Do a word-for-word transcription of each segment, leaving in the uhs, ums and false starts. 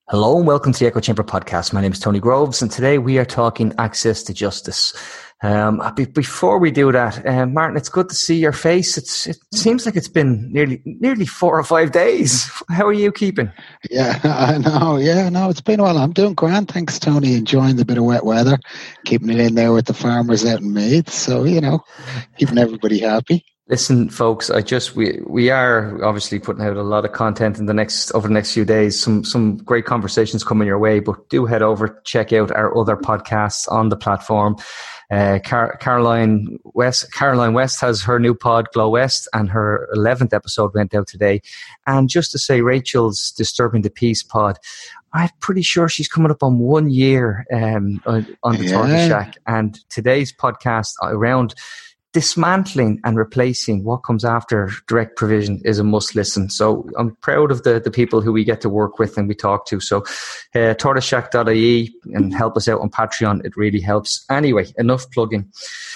Hello and welcome to the Echo Chamber podcast. My name is Tony Groves and today we are talking access to justice. Um, be- before we do that, uh, Martin, it's good to see your face. It's, it seems like it's been nearly nearly four or five days. How are you keeping? Yeah, I know. Yeah, no, it's been a while. I'm doing grand. Thanks, Tony. Enjoying the bit of wet weather, keeping it in there with the farmers out in Meath. So, you know, keeping everybody happy. Listen, folks, I just, we, we are obviously putting out a lot of content in the next, over the next few days. Some, some great conversations coming your way, but do head over, check out our other podcasts on the platform. Uh, Car- Caroline West, Caroline West has her new pod, Glow West, and her eleventh episode went out today. And just to say, Rachel's Disturbing the Peace pod, I'm pretty sure she's coming up on one year, um, on, on the Yeah. Tortoise Shack. And today's podcast around dismantling and replacing what comes after direct provision is a must listen. So I'm proud of the, the people who we get to work with and we talk to. So uh, tortoise shack dot I E and help us out on Patreon. It really helps. Anyway, enough plugging.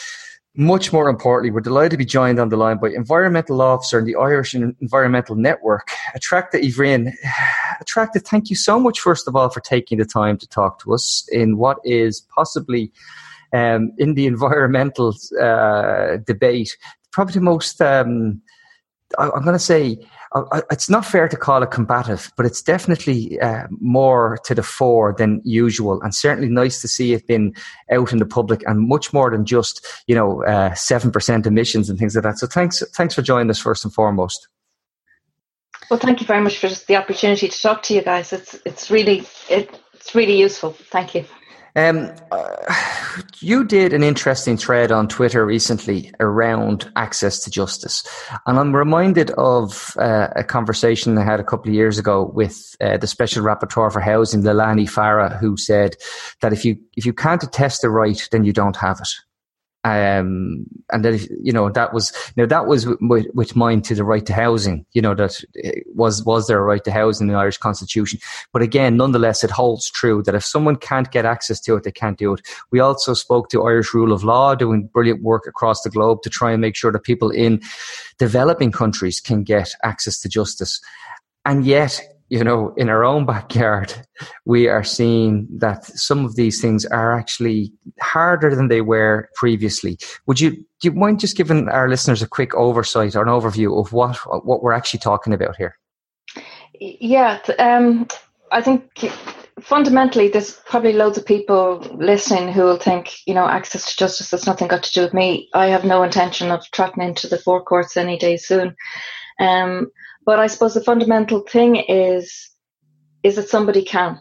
Much more importantly, we're delighted to be joined on the line by Environmental Law Officer in the Irish Environmental Network, Attracta Ivrian. Attracta, thank you so much, first of all, for taking the time to talk to us in what is possibly Um, in the environmental uh, debate, probably the most, um, I, I'm going to say, uh, it's not fair to call it combative, but it's definitely uh, more to the fore than usual, and certainly nice to see it being out in the public and much more than just, you know, uh, seven percent emissions and things like that. So thanks, thanks for joining us first and foremost. Well, thank you very much for the opportunity to talk to you guys. It's it's really it, it's really useful. Thank you. Um, uh, you did an interesting thread on Twitter recently around access to justice. And I'm reminded of uh, a conversation I had a couple of years ago with uh, the Special Rapporteur for Housing, Leilani Farah, who said that if you if you can't attest a right, then you don't have it. Um, and that, you know, that was, you know, that was with, with mind to the right to housing, you know, that was, was there a right to housing in the Irish Constitution? But again, nonetheless, it holds true that if someone can't get access to it, they can't do it. We also spoke to Irish Rule of Law, doing brilliant work across the globe to try and make sure that people in developing countries can get access to justice. And yet, you know, in our own backyard, we are seeing that some of these things are actually harder than they were previously. Would you, do you mind just giving our listeners a quick oversight or an overview of what what we're actually talking about here? Yeah, um, I think fundamentally there's probably loads of people listening who will think, you know, access to justice has nothing got to do with me. I have no intention of trotting into the forecourts any day soon. Um, But I suppose the fundamental thing is, is that somebody can.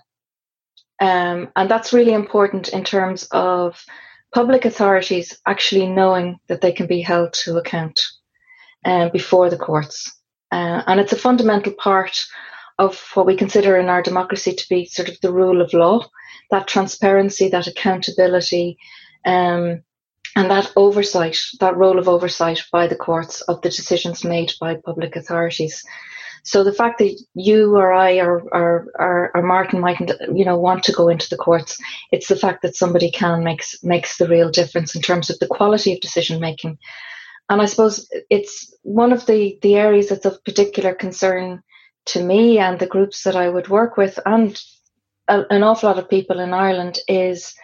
Um, and that's really important in terms of public authorities actually knowing that they can be held to account um, before the courts. Uh, and it's a fundamental part of what we consider in our democracy to be sort of the rule of law, that transparency, that accountability, um, and that oversight, that role of oversight by the courts of the decisions made by public authorities. So the fact that you or I or, or, or, or Martin mightn't, you know, want to go into the courts, it's the fact that somebody can makes makes the real difference in terms of the quality of decision making. And I suppose it's one of the, the areas that's of particular concern to me and the groups that I would work with and a, an awful lot of people in Ireland is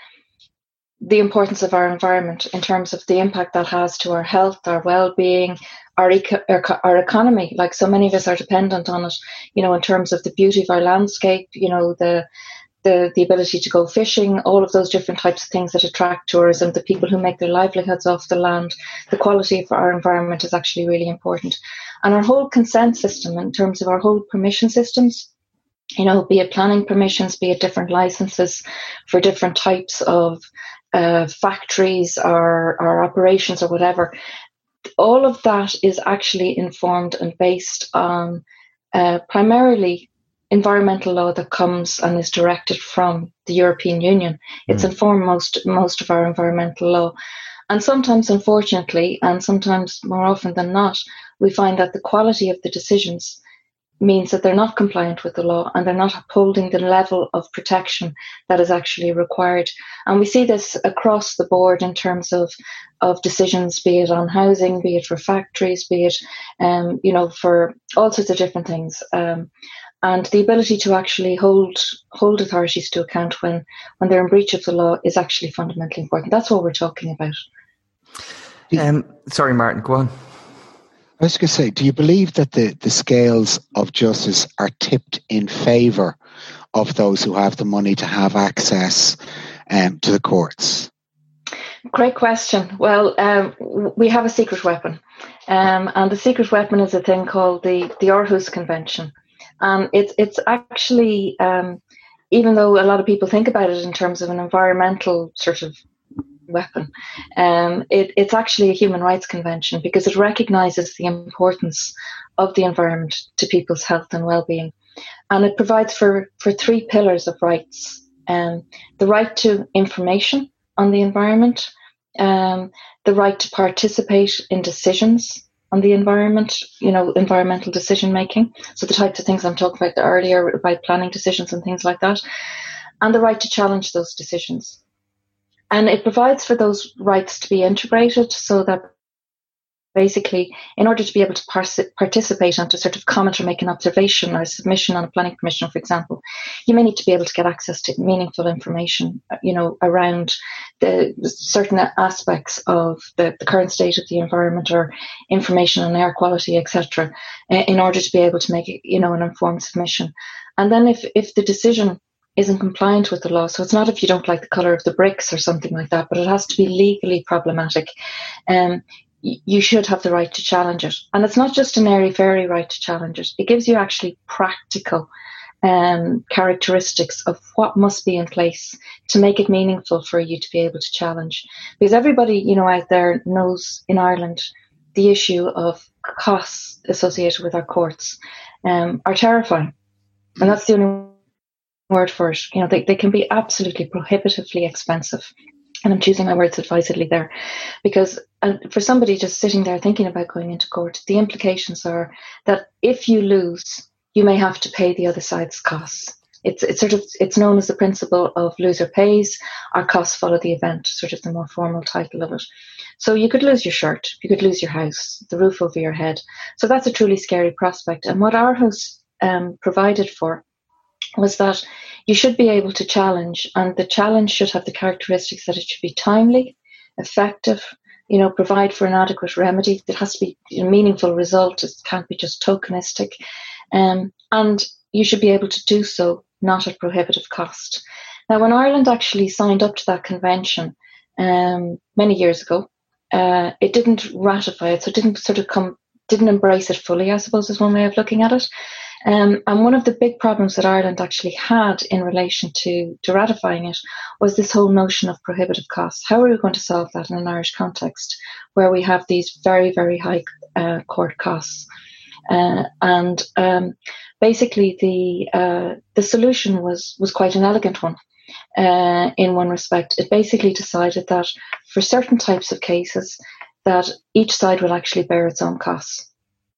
the importance of our environment in terms of the impact that has to our health, our well-being, our, eco- our, our economy. Like so many of us are dependent on it, you know, in terms of the beauty of our landscape, you know, the the the ability to go fishing, all of those different types of things that attract tourism, the people who make their livelihoods off the land. The quality of our environment is actually really important. And our whole consent system in terms of our whole permission systems, you know, be it planning permissions, be it different licenses for different types of uh, factories or, or operations or whatever, all of that is actually informed and based on uh, primarily environmental law that comes and is directed from the European Union. It's mm. informed most most of our environmental law. And sometimes, unfortunately, and sometimes more often than not, we find that the quality of the decisions means that they're not compliant with the law and they're not upholding the level of protection that is actually required. And we see this across the board in terms of, of decisions, be it on housing, be it for factories, be it, um, you know, for all sorts of different things. Um, And the ability to actually hold hold authorities to account when, when they're in breach of the law is actually fundamentally important. That's what we're talking about. Um, sorry, Martin, go on. I was going to say, do you believe that the, the scales of justice are tipped in favour of those who have the money to have access um, to the courts? Great question. Well, um, we have a secret weapon. Um, and the secret weapon is a thing called the, the Aarhus Convention. Um, it's it's actually, um, even though a lot of people think about it in terms of an environmental sort of weapon, um, it, it's actually a human rights convention because it recognises the importance of the environment to people's health and well-being. And it provides for, for three pillars of rights. Um, the right to information on the environment, um, the right to participate in decisions on the environment, you know, environmental decision making. So the types of things I'm talking about earlier about planning decisions and things like that, and the right to challenge those decisions. And it provides for those rights to be integrated so that basically, in order to be able to par- participate and to sort of comment or make an observation or a submission on a planning permission, for example, you may need to be able to get access to meaningful information, you know, around the certain aspects of the, the current state of the environment or information on air quality, et cetera, in order to be able to make, you know, an informed submission. And then if, if the decision isn't compliant with the law, so it's not if you don't like the colour of the bricks or something like that, but it has to be legally problematic, um, you should have the right to challenge it. And it's not just an airy-fairy right to challenge it. It gives you actually practical um, characteristics of what must be in place to make it meaningful for you to be able to challenge. Because everybody, you know, out there knows in Ireland the issue of costs associated with our courts um, are terrifying. And that's the only word for it. You know, they, they can be absolutely prohibitively expensive. And I'm choosing my words advisedly there, because uh, for somebody just sitting there thinking about going into court, the implications are that if you lose, you may have to pay the other side's costs. It's it's sort of it's known as the principle of loser pays, or costs follow the event, sort of the more formal title of it. So you could lose your shirt, you could lose your house, the roof over your head. So that's a truly scary prospect. And what Aarhus um, provided for was that you should be able to challenge, and the challenge should have the characteristics that it should be timely, effective, you know, provide for an adequate remedy. It has to be a meaningful result. It can't be just tokenistic. Um, and you should be able to do so not at prohibitive cost. Now, when Ireland actually signed up to that convention um, many years ago, uh, it didn't ratify it, so it didn't sort of come, didn't embrace it fully, I suppose, is one way of looking at it. Um, and one of the big problems that Ireland actually had in relation to, to ratifying it was this whole notion of prohibitive costs. How are we going to solve that in an Irish context where we have these very, very high uh, court costs? Uh, and um, basically the uh, the solution was, was quite an elegant one uh, in one respect. It basically decided that for certain types of cases that each side will actually bear its own costs.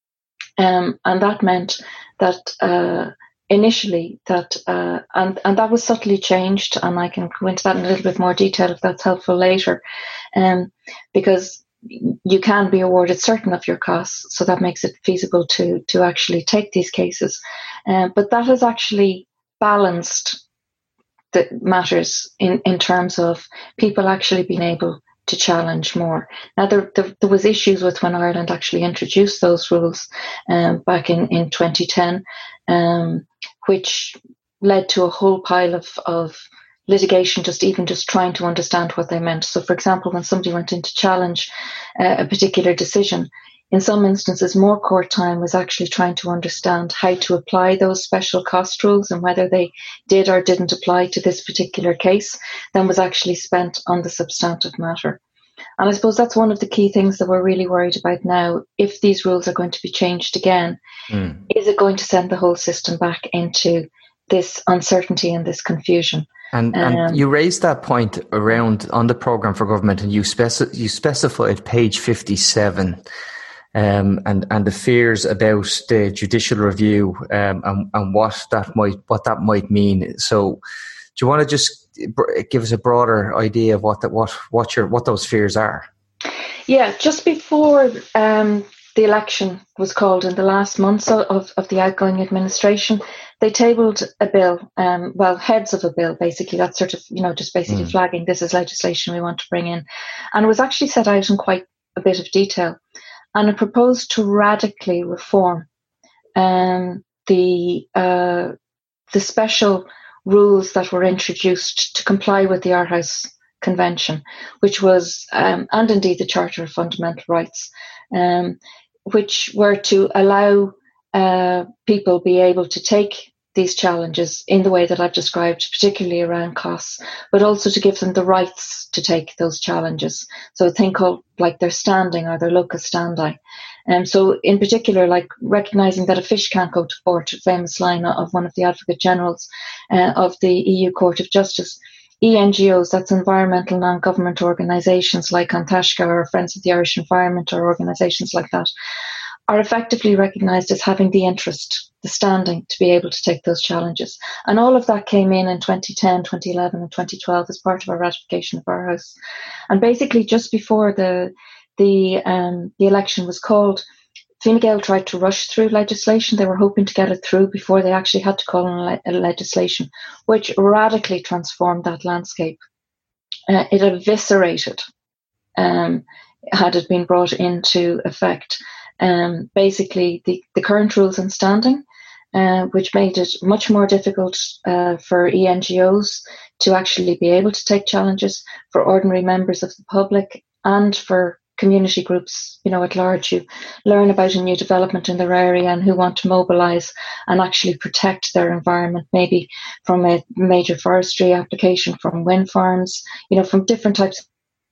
Um, and that meant that uh, initially that, uh, and, and that was subtly changed, and I can go into that in a little bit more detail if that's helpful later, um, because you can be awarded certain of your costs, so that makes it feasible to, to actually take these cases. Um, but that has actually balanced the matters in, in terms of people actually being able to challenge more. Now, there, there, there was issues with when Ireland actually introduced those rules um, back in, in twenty ten, um, which led to a whole pile of, of litigation, just even just trying to understand what they meant. So, for example, when somebody went in to challenge uh, a particular decision, in some instances, more court time was actually trying to understand how to apply those special cost rules and whether they did or didn't apply to this particular case than was actually spent on the substantive matter. And I suppose that's one of the key things that we're really worried about now. If these rules are going to be changed again, mm. is it going to send the whole system back into this uncertainty and this confusion? And, and um, you raised that point around on the Programme for Government, and you, speci- you specified page fifty-seven. Um, and, and the fears about the judicial review um, and, and what that might what that might mean. So, do you want to just give us a broader idea of what that what what your what those fears are? Yeah, just before um, the election was called in the last months of, of the outgoing administration, they tabled a bill, um, well, heads of a bill, basically. That's sort of, you know, just basically mm. flagging this is legislation we want to bring in. And it was actually set out in quite a bit of detail. And it proposed to radically reform um, the uh, the special rules that were introduced to comply with the Aarhus Convention, which was, um, and indeed the Charter of Fundamental Rights, um, which were to allow uh, people be able to take these challenges in the way that I've described, particularly around costs, but also to give them the rights to take those challenges. So a thing called like their standing or their locus standi. And um, so in particular, like recognising that a fish can't go to court, a famous line of one of the Advocate Generals uh, of the E U Court of Justice. E N G Os, that's environmental non-government organisations like An Taisce or Friends of the Irish Environment or organisations like that, are effectively recognised as having the interest, the standing to be able to take those challenges. And all of that came in in twenty ten, twenty eleven and twenty twelve as part of our ratification of Aarhus. And basically just before the the um, the election was called, Fine Gael tried to rush through legislation. They were hoping to get it through before they actually had to call on le- legislation, which radically transformed that landscape. Uh, it eviscerated, um, had it been brought into effect, um, basically the, the current rules and standing, uh, which made it much more difficult uh, for E N G Os to actually be able to take challenges, for ordinary members of the public, and for community groups, you know, at large, who learn about a new development in their area and who want to mobilise and actually protect their environment, maybe from a major forestry application, from wind farms, you know, from different types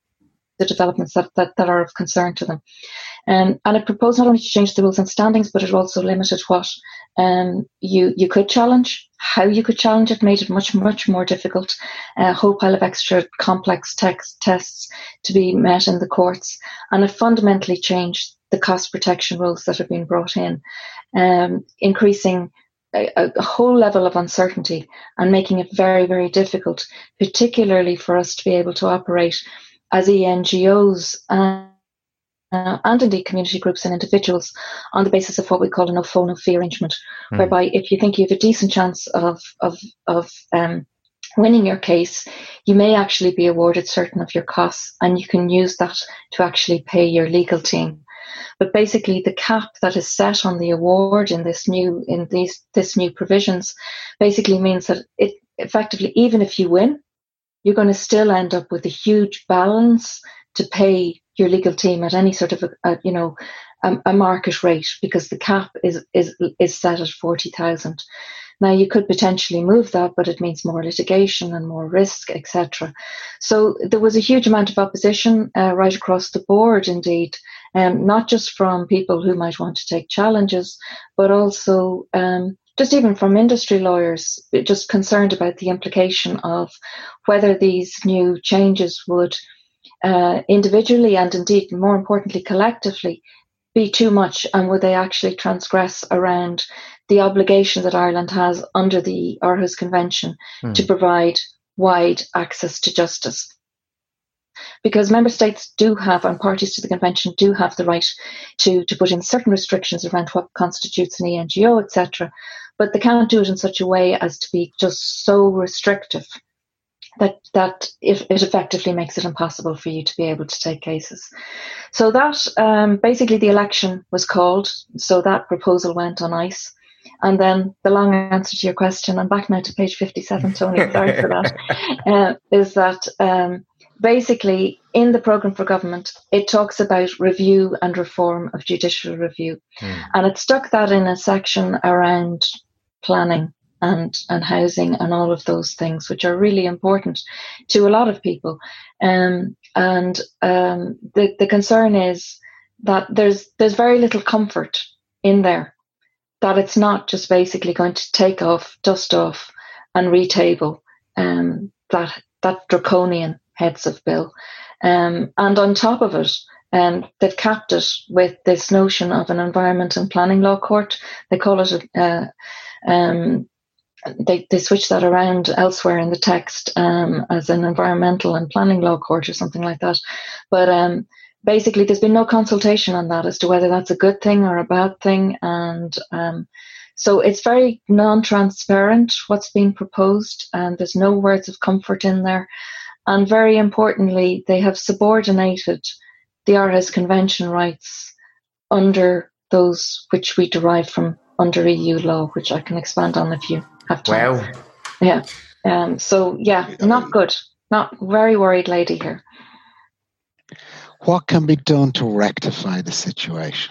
of developments that, that, that are of concern to them. Um, and it proposed not only to change the rules and standings, but it also limited what um, you you could challenge, how you could challenge it, made it much, much more difficult, a whole pile of extra complex text, tests to be met in the courts. And it fundamentally changed the cost protection rules that have been brought in, um, increasing a, a whole level of uncertainty and making it very, very difficult, particularly for us to be able to operate as E N G Os and Uh, and indeed community groups and individuals on the basis of what we call a no-fault, no-fee arrangement, mm. whereby if you think you have a decent chance of of, of um, winning your case, you may actually be awarded certain of your costs, and you can use that to actually pay your legal team. But basically, the cap that is set on the award in this new in these this new provisions basically means that it effectively, even if you win, you're going to still end up with a huge balance to pay your legal team at any sort of a, a you know a, a market rate, because the cap is is is set at forty thousand. Now you could potentially move that, but it means more litigation and more risk, et cetera. So there was a huge amount of opposition uh, right across the board, indeed, um, not just from people who might want to take challenges, but also um, just even from industry lawyers, just concerned about the implication of whether these new changes would Uh, individually and indeed more importantly collectively be too much, and would they actually transgress around the obligation that Ireland has under the Aarhus Convention mm. to provide wide access to justice. Because member states do have, and parties to the convention do have the right to, to put in certain restrictions around what constitutes an E N G O, et cetera, but they can't do it in such a way as to be just so restrictive that that it, it effectively makes it impossible for you to be able to take cases. So that, um, basically the election was called, so that proposal went on ice. And then the long answer to your question, I'm back now to page fifty-seven, Tony, sorry for that, uh, is that um, basically in the programme for government, it talks about review and reform of judicial review. Mm. And it stuck that in a section around planning and and housing and all of those things, which are really important to a lot of people. Um, and um, the, the concern is that there's there's very little comfort in there, that it's not just basically going to take off, dust off and retable um, that, that draconian heads of bill. Um, and on top of it, um, they've capped it with this notion of an environment and planning law court. They call it a, uh, um, They, they switch that around elsewhere in the text um, as an environmental and planning law court or something like that. But um, basically, there's been no consultation on that as to whether that's a good thing or a bad thing. And um, So it's very non-transparent what's being proposed, and there's no words of comfort in there. And very importantly, they have subordinated the Aarhus Convention rights under those which we derive from under E U law, which I can expand on if you have time. Wow. Yeah. Um, so, yeah, not good. Not very worried lady here. What can be done to rectify the situation?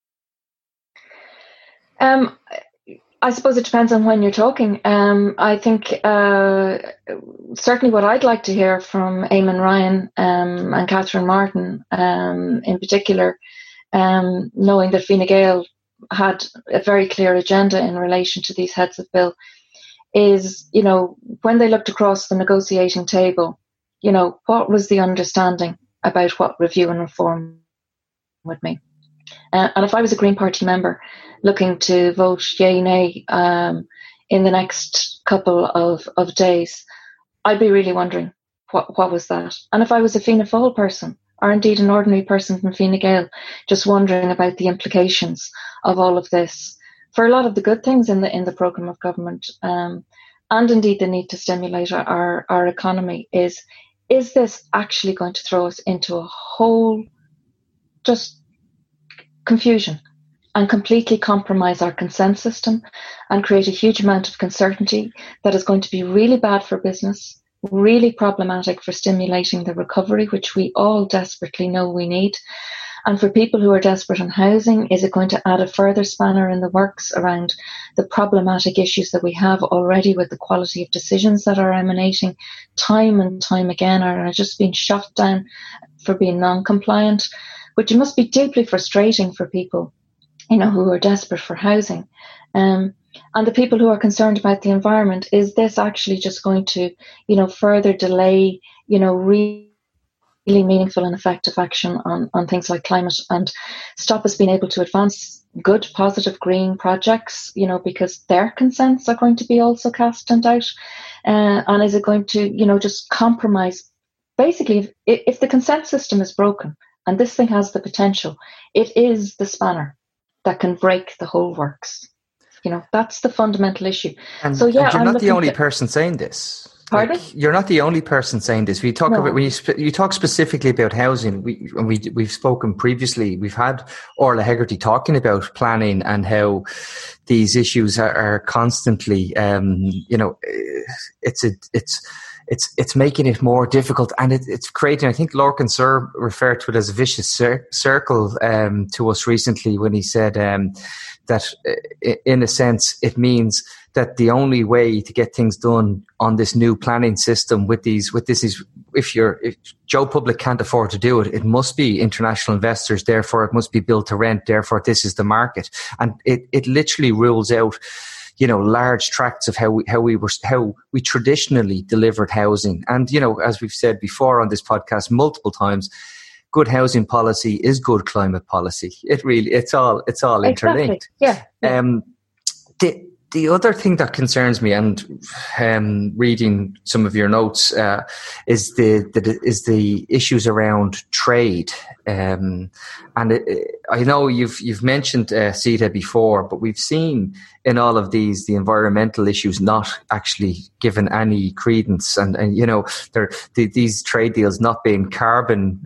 Um, I suppose it depends on when you're talking. Um, I think uh, certainly what I'd like to hear from Eamon Ryan um, and Catherine Martin um, in particular, um, knowing that Fine Gael had a very clear agenda in relation to these heads of bill, is, you know, when they looked across the negotiating table, you know, what was the understanding about what review and reform would mean? Uh, and if I was a Green Party member looking to vote yay, nay um, in the next couple of, of days, I'd be really wondering what, what was that? And if I was a Fianna Fáil person, or indeed an ordinary person from Fine Gael, just wondering about the implications of all of this for a lot of the good things in the in the programme of government, um, and indeed the need to stimulate our, our economy, is, is this actually going to throw us into a whole just confusion and completely compromise our consent system and create a huge amount of uncertainty that is going to be really bad for business, really problematic for stimulating the recovery, which we all desperately know we need. And for people who are desperate on housing, is it going to add a further spanner in the works around the problematic issues that we have already with the quality of decisions that are emanating time and time again, or are just being shot down for being non-compliant, which must be deeply frustrating for people, you know, who are desperate for housing. Um, and the people who are concerned about the environment, is this actually just going to, you know, further delay, you know, really really meaningful and effective action on, on things like climate, and stop us being able to advance good, positive green projects, you know, because their consents are going to be also cast in doubt? Uh, and is it going to, you know, just compromise? Basically, if, if the consent system is broken, and this thing has the potential, it is the spanner that can break the whole works. You know, that's the fundamental issue. And, so, yeah, and you're I'm not the only to, person saying this. Pardon? Like, you're not the only person saying this. We talk no. about when you sp- you talk specifically about housing. We and we we've spoken previously. We've had Orla Hegarty talking about planning and how these issues are, are constantly, um, you know, it's a it's. It's it's making it more difficult, and it, it's creating. I think Lorcan Sir referred to it as a vicious cir- circle um, to us recently when he said um, that, uh, in a sense, it means that the only way to get things done on this new planning system with these with this is if you're if Joe Public can't afford to do it, it must be international investors. Therefore, it must be built to rent. Therefore, this is the market, and it it literally rules out, you know, large tracts of how we, how we were, how we traditionally delivered housing. And, you know, as we've said before on this podcast multiple times, good housing policy is good climate policy. It really, it's all, it's all interlinked. Exactly. Yeah. yeah. Um, the, the other thing that concerns me, and um, reading some of your notes, uh, is the, the is the issues around trade. Um, and it, it, I know you've you've mentioned uh, CETA before, but we've seen in all of these the environmental issues not actually given any credence, and, and you know, they're, the, these trade deals not being carbon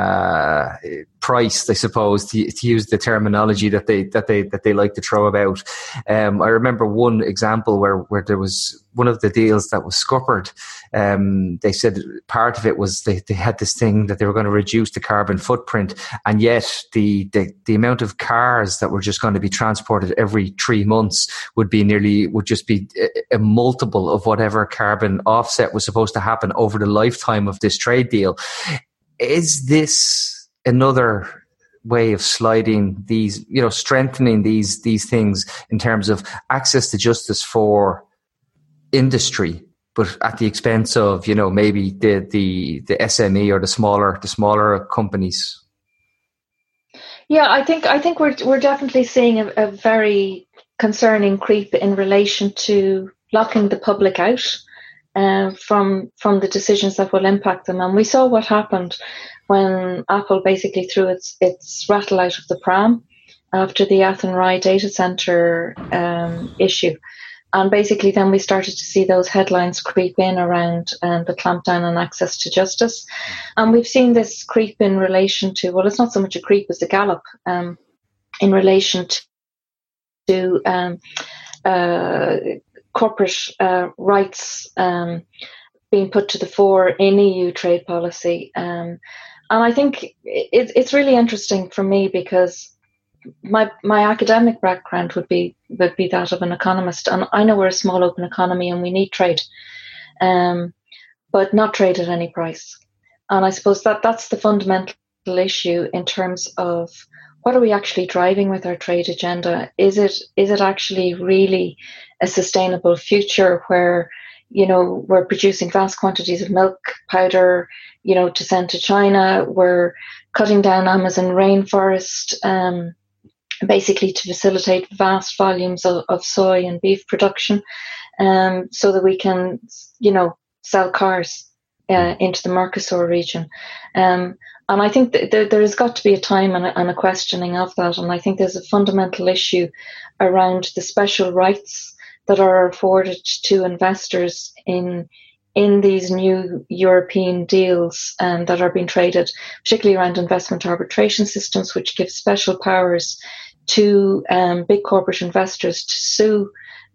uh, priced, I suppose, to, to use the terminology that they that they that they like to throw about. Um, I remember one example where where there was one of the deals that was scuppered. Um, they said part of it was they, they had this thing that they were going to reduce the carbon footprint, and yet the, the the amount of cars that were just going to be transported every three months would be nearly would just be a, a multiple of whatever carbon offset was supposed to happen over the lifetime of this trade deal. Is this another way of sliding these, you know, strengthening these these things in terms of access to justice for industry, but at the expense of, you know, maybe the the the S M E or the smaller the smaller companies? Yeah, I think I think we're we're definitely seeing a, a very concerning creep in relation to locking the public out uh, from from the decisions that will impact them. And we saw what happened when Apple basically threw its its rattle out of the pram after the Athenry data center um, issue. And basically then we started to see those headlines creep in around um, the clampdown on access to justice. And we've seen this creep in relation to, well, it's not so much a creep as a gallop, um, in relation to, to um, uh, corporate uh, rights um, being put to the fore in E U trade policy. Um, and I think it, it's really interesting for me because My my academic background would be would be that of an economist, and I know we're a small open economy and we need trade, um, but not trade at any price. And I suppose that that's the fundamental issue in terms of what are we actually driving with our trade agenda? Is it is it actually really a sustainable future where, you know, we're producing vast quantities of milk powder, you know, to send to China? We're cutting down Amazon rainforest. Um, basically to facilitate vast volumes of, of soy and beef production, um, so that we can, you know, sell cars uh, into the Mercosur region. Um, and I think that there, there has got to be a time and a, and a questioning of that. And I think there's a fundamental issue around the special rights that are afforded to investors in in these new European deals um, that are being traded, particularly around investment arbitration systems, which give special powers to um, big corporate investors to sue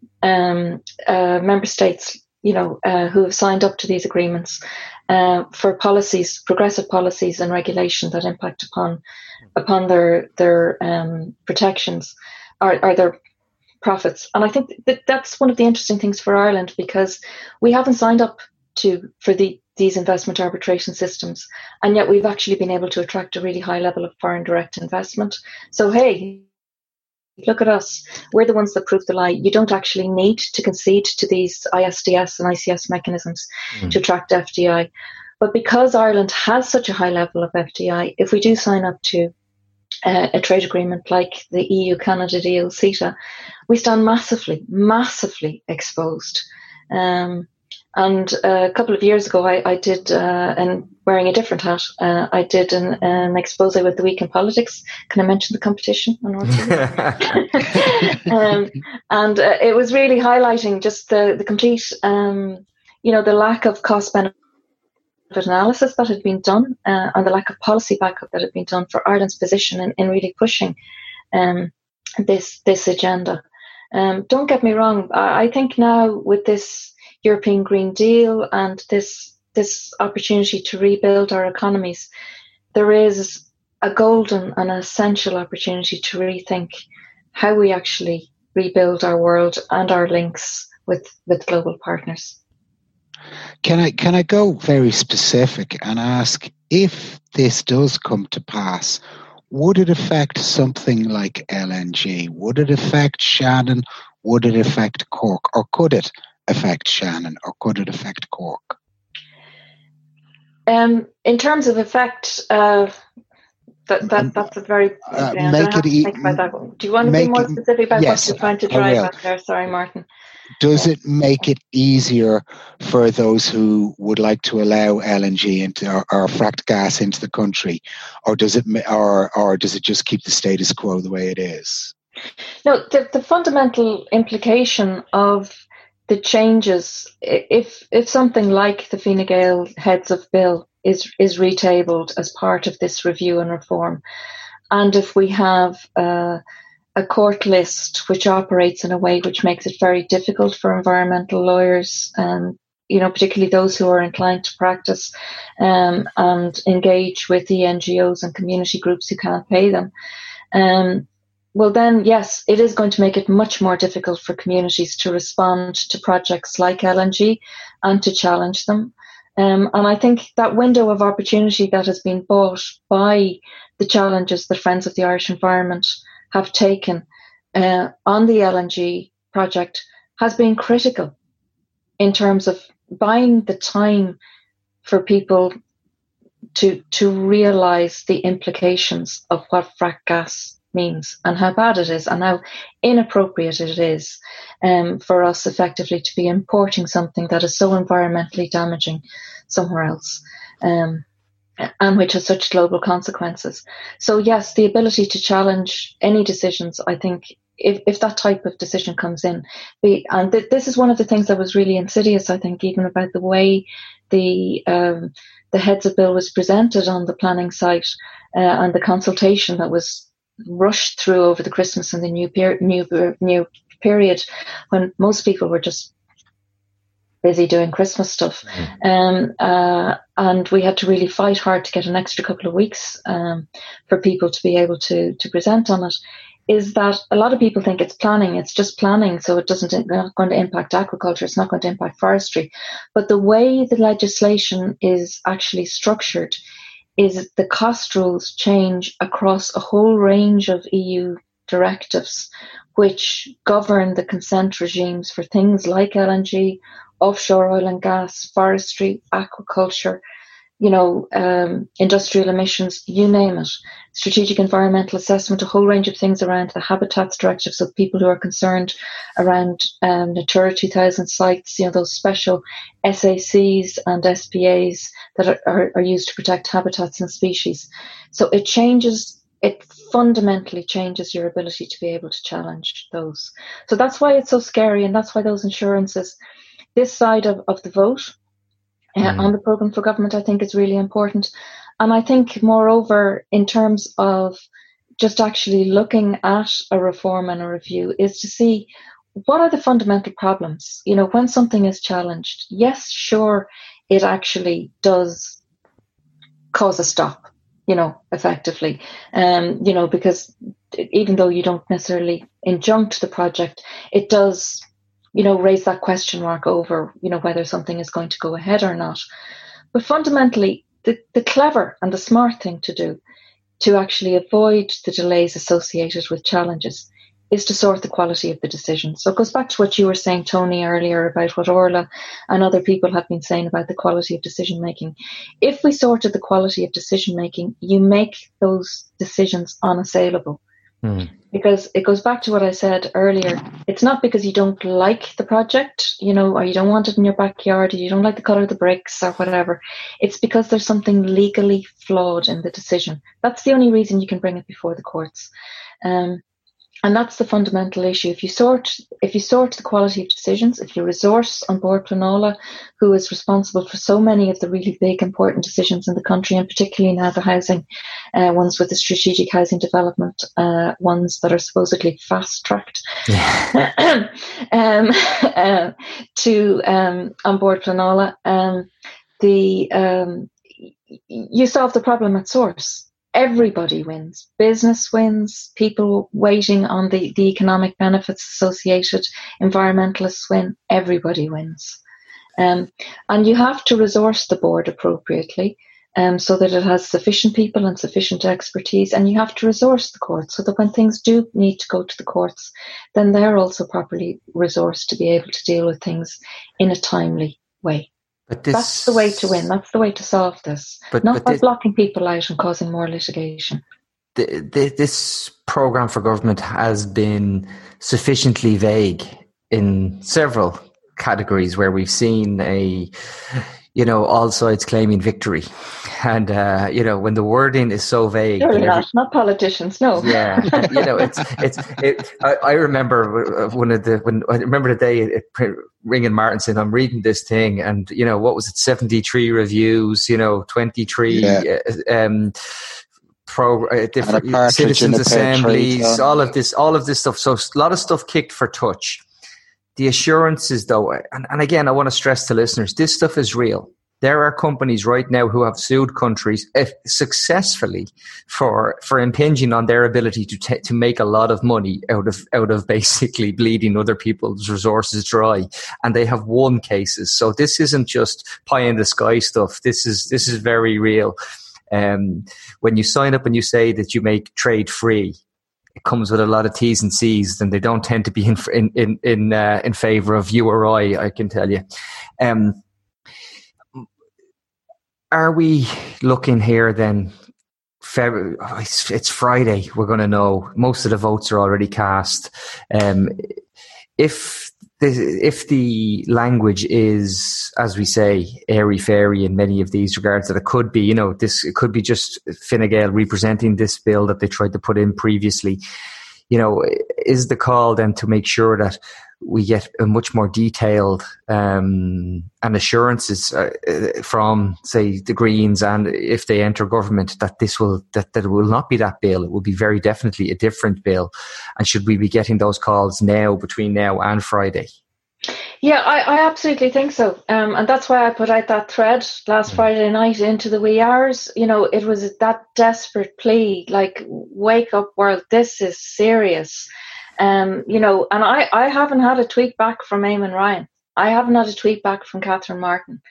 um, uh, member states, you know, uh, who have signed up to these agreements uh, for policies, progressive policies and regulation that impact upon upon their their um, protections or, or their profits. And I think that that's one of the interesting things for Ireland, because we haven't signed up to for the these investment arbitration systems, and yet we've actually been able to attract a really high level of foreign direct investment. So hey, look at us. We're the ones that prove the lie. You don't actually need to concede to these I S D S and I C S mechanisms mm. to attract F D I. But because Ireland has such a high level of F D I, if we do sign up to uh, a trade agreement like the E U-Canada deal, CETA, we stand massively, massively exposed. Um, and uh, a couple of years ago, I, I did, uh, and wearing a different hat, uh, I did an, an expose with The Week in Politics. Can I mention the competition on R T V? um, and uh, it was really highlighting just the, the complete, um, you know, the lack of cost-benefit analysis that had been done uh, and the lack of policy backup that had been done for Ireland's position in, in really pushing um, this this agenda. Um, don't get me wrong. I, I think now with this European Green Deal and this this opportunity to rebuild our economies, there is a golden and essential opportunity to rethink how we actually rebuild our world and our links with, with global partners. Can I can I go very specific and ask, if this does come to pass, would it affect something like L N G? Would it affect Shannon? Would it affect Cork? Or could it affect Shannon? Or could it affect Cork? Um, in terms of effect, uh, that, that that's a very uh, I'm make have it to e- think about that one. Do you want to be more specific about yes, what you're trying to drive at there? Sorry, Martin. Does yeah. it make it easier for those who would like to allow L N G into or, or fracked gas into the country, or does it or or does it just keep the status quo the way it is? No, the, the fundamental implication of the changes, if if something like the Fine Gael heads of bill is is retabled as part of this review and reform, and if we have uh, a court list which operates in a way which makes it very difficult for environmental lawyers, and you know, particularly those who are inclined to practice um, and engage with the N G Os and community groups who can't pay them, um, well then, yes, it is going to make it much more difficult for communities to respond to projects like L N G and to challenge them. Um, and I think that window of opportunity that has been bought by the challenges that Friends of the Irish Environment have taken uh, on the L N G project has been critical in terms of buying the time for people to to realise the implications of what frack gas means and how bad it is and how inappropriate it is um, for us effectively to be importing something that is so environmentally damaging somewhere else. Um, and which has such global consequences. So yes, the ability to challenge any decisions, I think, if, if that type of decision comes in, be, and th- this is one of the things that was really insidious, I think, even about the way the um, the heads of bill was presented on the planning site uh, and the consultation that was rushed through over the Christmas and the new, per- new, new period, when most people were just busy doing Christmas stuff. Mm. Um, uh, and we had to really fight hard to get an extra couple of weeks um, for people to be able to to present on it. Is that a lot of people think it's planning, it's just planning, so it doesn't, it's not going to impact agriculture, it's not going to impact forestry. But the way the legislation is actually structured is the cost rules change across a whole range of E U directives, which govern the consent regimes for things like L N G, offshore oil and gas, forestry, aquaculture, you know, um, industrial emissions, you name it, strategic environmental assessment, a whole range of things around the habitats directive. So people who are concerned around um, Natura two thousand sites, you know, those special S A Cs and S P As that are, are, are used to protect habitats and species. So it changes, it fundamentally changes your ability to be able to challenge those. So that's why it's so scary, and that's why those insurances, this side of, of the vote uh, mm. on the programme for government, I think is really important. And I think, moreover, in terms of just actually looking at a reform and a review, is to see what are the fundamental problems. You know, when something is challenged, yes, sure, it actually does cause a stop, you know, effectively. Um, you know, because even though you don't necessarily injunct the project, it does, you know, raise that question mark over, you know, whether something is going to go ahead or not. But fundamentally, the, the clever and the smart thing to do to actually avoid the delays associated with challenges is to sort the quality of the decision. So it goes back to what you were saying, Tony, earlier about what Orla and other people have been saying about the quality of decision making. If we sorted the quality of decision making, you make those decisions unassailable. Mm. Because it goes back to what I said earlier. It's not because you don't like the project, you know, or you don't want it in your backyard, or you don't like the colour of the bricks or whatever. It's because there's something legally flawed in the decision. That's the only reason you can bring it before the courts. Um, and that's the fundamental issue. If you sort, if you sort the quality of decisions, if you resource on board Planola, who is responsible for so many of the really big, important decisions in the country, and particularly now the housing uh, ones with the strategic housing development, uh, ones that are supposedly fast-tracked, yeah. um, uh, to um, on board Planola, um, the um, you solve the problem at source. Everybody wins. Business wins, people waiting on the, the economic benefits associated, environmentalists win, everybody wins. Um, and you have to resource the board appropriately um, so that it has sufficient people and sufficient expertise, and you have to resource the courts so that when things do need to go to the courts, then they're also properly resourced to be able to deal with things in a timely way. But this, that's the way to win. That's the way to solve this. But, Not but by this, blocking people out and causing more litigation. The, the, this programme for government has been sufficiently vague in several categories where we've seen a, you know, all sides claiming victory. And, uh, you know, when the wording is so vague. Surely not, every, not politicians, no. Yeah. You know, it's, it's, it, I, I remember one of the, when I remember the day it, it, ringing Martin saying, I'm reading this thing, and, you know, what was it, seventy-three reviews, you know, twenty-three, yeah. uh, um, pro, uh, different citizens assemblies, all of this, all of this stuff. So a lot of stuff kicked for touch. The assurances, though, and, and again, I want to stress to listeners, this stuff is real. There are companies right now who have sued countries uh, successfully for for impinging on their ability to t- to make a lot of money out of out of basically bleeding other people's resources dry, and they have won cases. So this isn't just pie in the sky stuff. This is this is very real. Um, when you sign up and you say that you make trade free, it comes with a lot of T's and C's, and they don't tend to be in in in in, uh, in favor of you or I. I can tell you. Um, Are we looking here then? February, it's Friday. We're going to know. Most of the votes are already cast. Um, if if the language is, as we say, airy-fairy in many of these regards, that it could be, you know, this it could be just Fine Gael representing this bill that they tried to put in previously. You know, is the call then to make sure that we get a much more detailed um, and assurances uh, from, say, the Greens, and if they enter government, that this will that, that it will not be that bill. It will be very definitely a different bill. And should we be getting those calls now, between now and Friday? Yeah, I, I absolutely think so. Um, and that's why I put out that thread last mm. Friday night into the wee hours. You know, it was that desperate plea, like, wake up world, this is serious. Um, you know, and I, I haven't had a tweet back from Eamon Ryan. I haven't had a tweet back from Catherine Martin.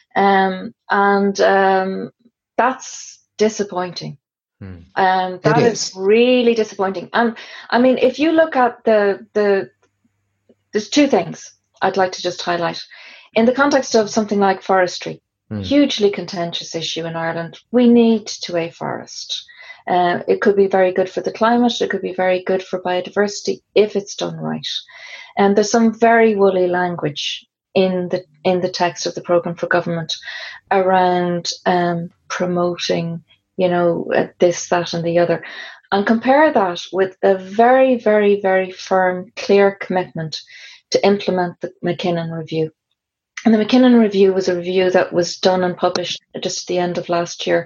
Um, and um, that's disappointing. Hmm. Um, that is. is really disappointing. And I mean, if you look at the, the, there's two things I'd like to just highlight. In the context of something like forestry, hmm. hugely contentious issue in Ireland, we need to a forest. Uh, it could be very good for the climate. It could be very good for biodiversity if it's done right. And there's some very woolly language in the in the text of the programme for government around um, promoting, you know, uh, this, that, and the other. And compare that with a very, very, very firm, clear commitment to implement the Mackinnon Review. And the Mackinnon Review was a review that was done and published just at the end of last year.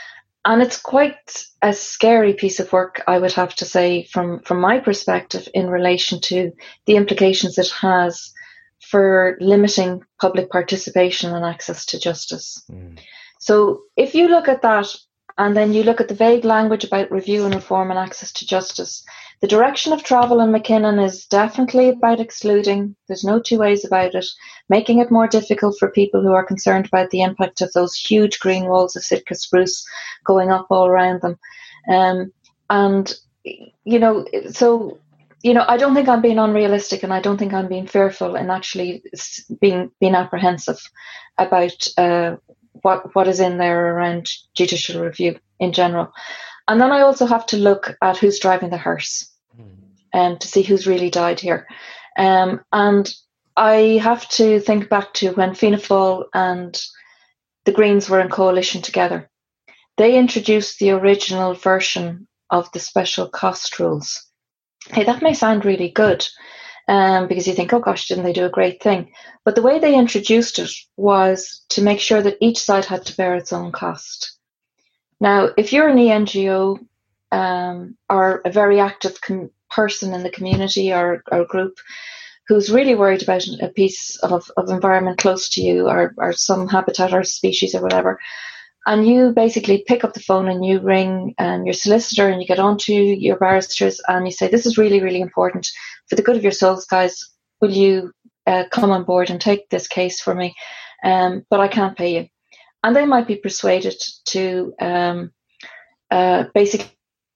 And it's quite a scary piece of work, I would have to say, from, from my perspective, in relation to the implications it has for limiting public participation and access to justice. Mm. So if you look at that, and then you look at the vague language about review and reform and access to justice, the direction of travel in Mackinnon is definitely about excluding, there's no two ways about it, making it more difficult for people who are concerned about the impact of those huge green walls of Sitka spruce going up all around them. Um, and, you know, so, you know, I don't think I'm being unrealistic, and I don't think I'm being fearful and actually being being apprehensive about uh, what what is in there around judicial review in general. And then I also have to look at who's driving the hearse um, to see who's really died here. Um, and I have to think back to when Fianna Fáil and the Greens were in coalition together. They introduced the original version of the special cost rules. Hey, that may sound really good, um, because you think, oh gosh, didn't they do a great thing? But the way they introduced it was to make sure that each side had to bear its own cost. Now, if you're an E N G O um, or a very active com- person in the community or, or group who's really worried about a piece of, of environment close to you, or, or some habitat or species or whatever, and you basically pick up the phone and you ring um, your solicitor and you get on to your barristers and you say, this is really, really important for the good of your souls, guys. Will you uh, come on board and take this case for me? Um, but I can't pay you. And they might be persuaded to um, uh, basically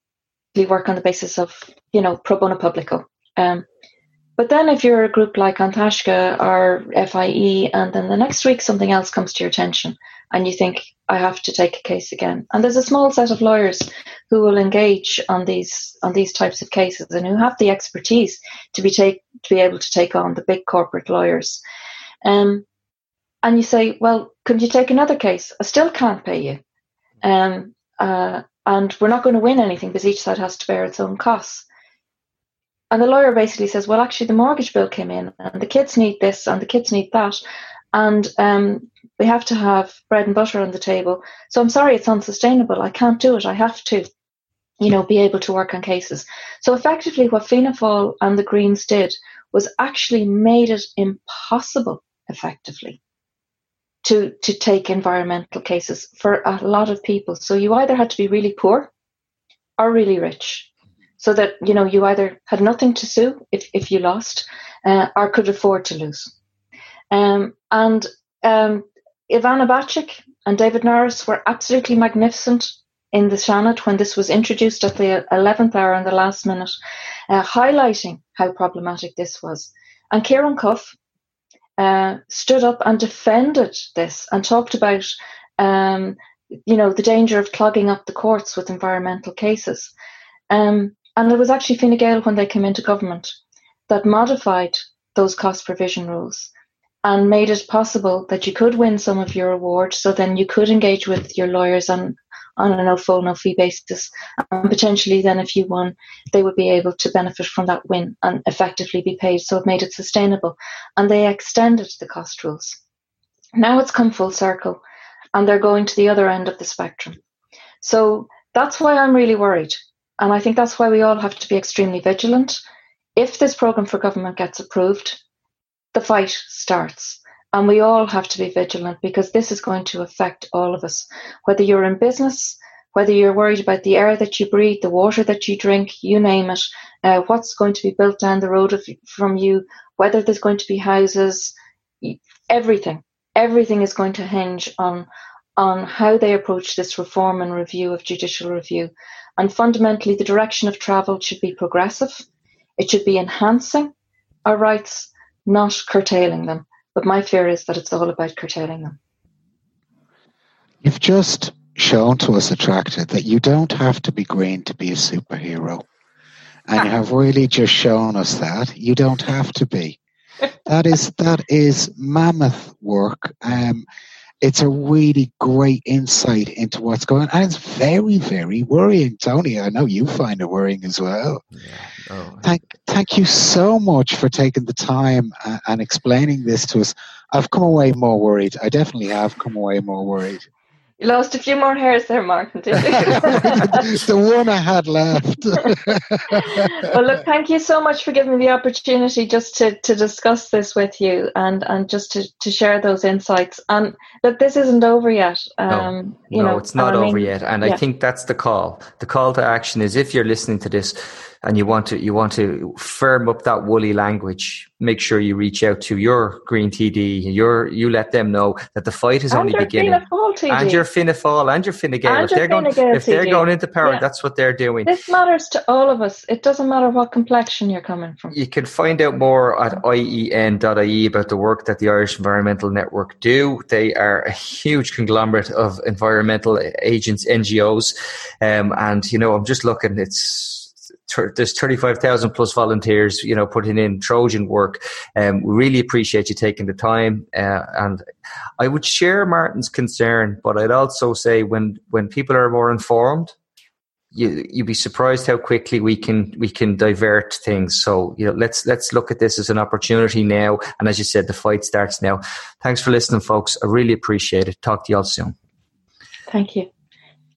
work on the basis of, you know, pro bono publico. Um, but then if you're a group like An Taisce or F I E, and then the next week something else comes to your attention and you think, I have to take a case again. And there's a small set of lawyers who will engage on these on these types of cases and who have the expertise to be take to be able to take on the big corporate lawyers. Um, And you say, well, could you take another case? I still can't pay you. Um, uh, and we're not going to win anything because each side has to bear its own costs. And the lawyer basically says, well, actually, the mortgage bill came in and the kids need this and the kids need that. And um, we have to have bread and butter on the table. So I'm sorry, it's unsustainable. I can't do it. I have to, you know, be able to work on cases. So effectively what Fianna Fáil and the Greens did was actually made it impossible, effectively, to to take environmental cases for a lot of people. So you either had to be really poor or really rich, so that, you know, you either had nothing to sue if, if you lost, uh, or could afford to lose. Um, and um, Ivana Bacik and David Norris were absolutely magnificent in the Seanad when this was introduced at the eleventh hour in the last minute, uh, highlighting how problematic this was. And Kieran Cuff Uh, stood up and defended this and talked about, um, you know, the danger of clogging up the courts with environmental cases. Um, and it was actually Fine Gael, when they came into government, that modified those cost provision rules and made it possible that you could win some of your award, so then you could engage with your lawyers on, on a no-fault, no-fee basis. And potentially then if you won, they would be able to benefit from that win and effectively be paid. So it made it sustainable. And they extended the cost rules. Now it's come full circle and they're going to the other end of the spectrum. So that's why I'm really worried. And I think that's why we all have to be extremely vigilant. If this programme for government gets approved, the fight starts. And we all have to be vigilant because this is going to affect all of us. Whether you're in business, whether you're worried about the air that you breathe, the water that you drink, you name it, uh, what's going to be built down the road of, from you, whether there's going to be houses, everything. Everything is going to hinge on, on how they approach this reform and review of judicial review. And fundamentally, the direction of travel should be progressive. It should be enhancing our rights, not curtailing them. But my fear is that it's all about curtailing them. You've just shown to us, Attracted, that you don't have to be green to be a superhero. And you have really just shown us that you don't have to be. That is that is mammoth work. Um, it's a really great insight into what's going on. And it's very, very worrying. Tony, I know you find it worrying as well. Yeah. Oh. Thank, thank you so much for taking the time and, and explaining this to us. I've come away more worried. I definitely have come away more worried. You lost a few more hairs there, Martin, did you? The one I had left. Well, look, thank you so much for giving me the opportunity just to, to discuss this with you and, and just to, to share those insights. And look, this isn't over yet. Um, no, you no know, it's not I mean, over yet. And yeah. I think that's the call. The call to action is if you're listening to this and you want to you want to firm up that woolly language, make sure you reach out to your Green T D. Your you let them know that the fight is and only your beginning. Fianna Fáil T D. And your Fianna Fáil and your Fine Gael. And if they're going, if they're going into power, yeah. that's what they're doing. This matters to all of us. It doesn't matter what complexion you're coming from. You can find out more at I E N dot I E about the work that the Irish Environmental Network do. They are a huge conglomerate of environmental agents, N G Os, um, and you know I'm just looking. It's There's thirty-five thousand plus volunteers, you know, putting in Trojan work. Um, we really appreciate you taking the time. Uh, and I would share Martin's concern, but I'd also say when, when people are more informed, you, you'd be surprised how quickly we can, we can divert things. So, you know, let's, let's look at this as an opportunity now. And as you said, the fight starts now. Thanks for listening, folks. I really appreciate it. Talk to you all soon. Thank you.